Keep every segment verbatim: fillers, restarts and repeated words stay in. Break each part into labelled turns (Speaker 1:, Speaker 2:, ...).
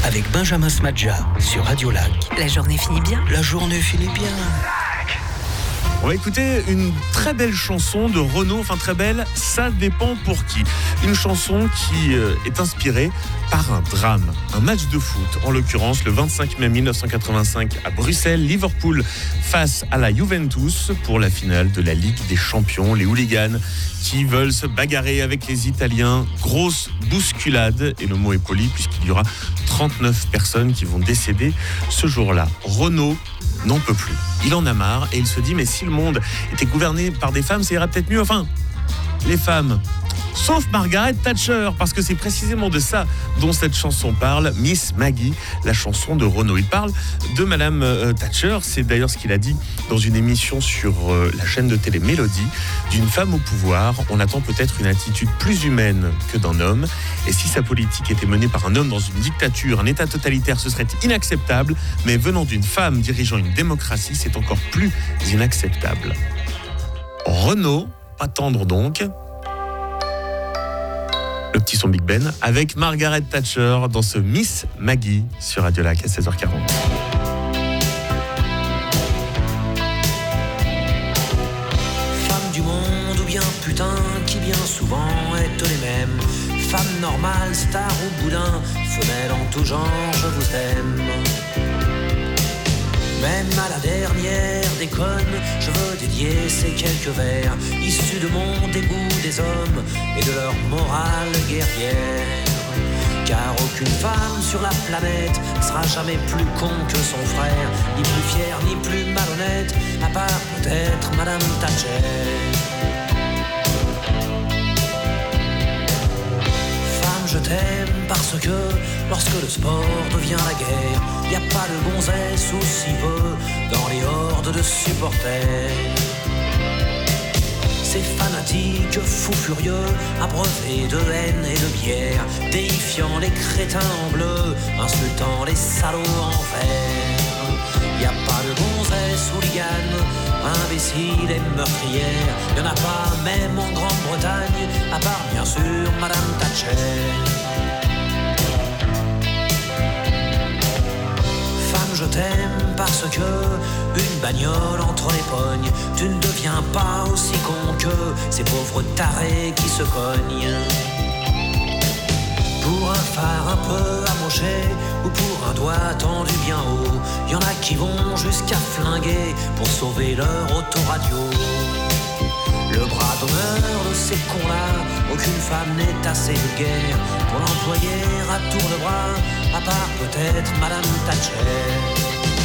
Speaker 1: avec Benjamin Smadja sur Radio Lac.
Speaker 2: La journée finit bien.
Speaker 1: La journée finit bien.
Speaker 3: On va écouter une très belle chanson de Renaud, enfin très belle, ça dépend pour qui. Une chanson qui euh, est inspirée par un drame, un match de foot. En l'occurrence, le vingt-cinq mai mille neuf cent quatre-vingt-cinq à Bruxelles, Liverpool face à la Juventus pour la finale de la Ligue des Champions. Les hooligans qui veulent se bagarrer avec les Italiens. Grosse bousculade, et le mot est poli puisqu'il y aura trente-neuf personnes qui vont décéder ce jour-là. Renaud n'en peut plus. Il en a marre et il se dit mais si le monde était gouverné par des femmes, ça irait peut-être mieux. Enfin, les femmes, sauf Margaret Thatcher, parce que c'est précisément de ça dont cette chanson parle, Miss Maggie, la chanson de Renaud. Il parle de Madame euh, Thatcher, c'est d'ailleurs ce qu'il a dit dans une émission sur euh, la chaîne de télé Mélodie. D'une femme au pouvoir, on attend peut-être une attitude plus humaine que d'un homme, et si sa politique était menée par un homme dans une dictature, un état totalitaire, ce serait inacceptable, mais venant d'une femme dirigeant une démocratie, c'est encore plus inacceptable. Renaud, pas tendre donc, le petit son Big Ben, avec Margaret Thatcher dans ce Miss Maggie sur Radio Lac à seize heures quarante.
Speaker 4: Femme du monde ou bien putain qui bien souvent est les mêmes. Femme normale, star ou boudin, femelle en tout genre, je vous aime. Même à la dernière déconne, je veux dédier ces quelques vers issus de mon dégoût des hommes et de leur morale guerrière. Car aucune femme sur la planète sera jamais plus con que son frère, ni plus fière, ni plus malhonnête, à part peut-être Madame Thatcher. Je t'aime parce que lorsque le sport devient la guerre, y a pas de gonzesse ou si peu dans les hordes de supporters. Ces fanatiques fous furieux, abreuvés de haine et de bière, déifiant les crétins en bleu, insultant les salauds en vert. Y a pas de gonzesse hooligan, imbécile et meurtrière, y'en a pas même en Grande-Bretagne, à part bien sûr Madame Thatcher. Femme, je t'aime parce que une bagnole entre les pognes, tu ne deviens pas aussi con que ces pauvres tarés qui se cognent. Pour un phare un peu amoché ou pour un doigt tendu bien haut, y en a qui vont jusqu'à flinguer pour sauver leur autoradio. Le bras d'honneur de ces cons-là, aucune femme n'est assez vulgaire pour l'employer à tour de bras, à part peut-être Madame Thatcher.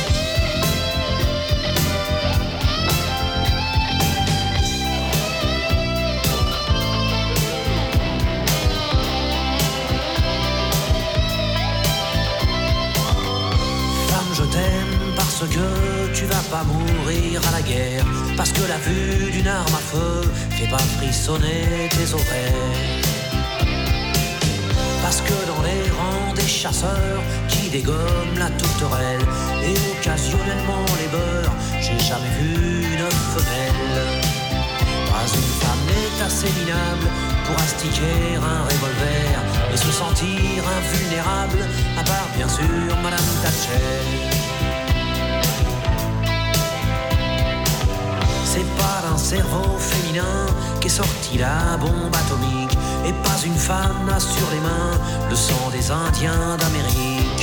Speaker 4: Je t'aime parce que tu vas pas mourir à la guerre, parce que la vue d'une arme à feu fait pas frissonner tes ovaires, parce que dans les rangs des chasseurs qui dégomment la tourterelle et occasionnellement les beurres, j'ai jamais vu une femelle. Pas une femme n'est assez minable pour astiquer un revolver et se sentir invulnérable, à part bien sûr Madame Thatcher. C'est pas d'un cerveau féminin qu'est sortie la bombe atomique, et pas une femme n'a sur les mains le sang des Indiens d'Amérique.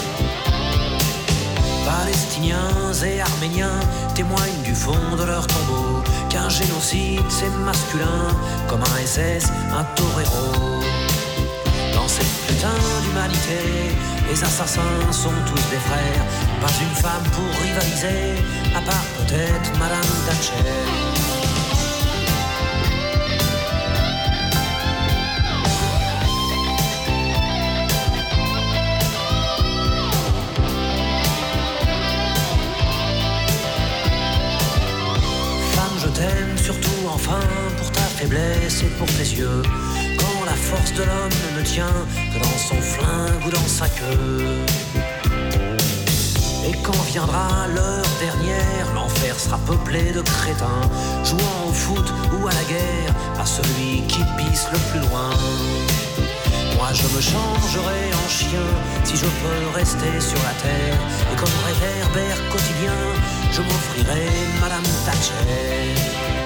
Speaker 4: Palestiniens et Arméniens témoignent du fond de leur tombeau qu'un génocide c'est masculin comme un S S, un torero. Dans cette putain d'humanité, les assassins sont tous des frères, pas une femme pour rivaliser, à part peut-être Madame Thatcher. T'aime surtout enfin pour ta faiblesse et pour tes yeux, quand la force de l'homme ne tient que dans son flingue ou dans sa queue. Et quand viendra l'heure dernière, l'enfer sera peuplé de crétins, jouant au foot ou à la guerre, à celui qui pisse le plus loin. Moi je me changerai en chien si je peux rester sur la terre. Et comme réverbère quotidien, je m'offrirai Madame Thatcher.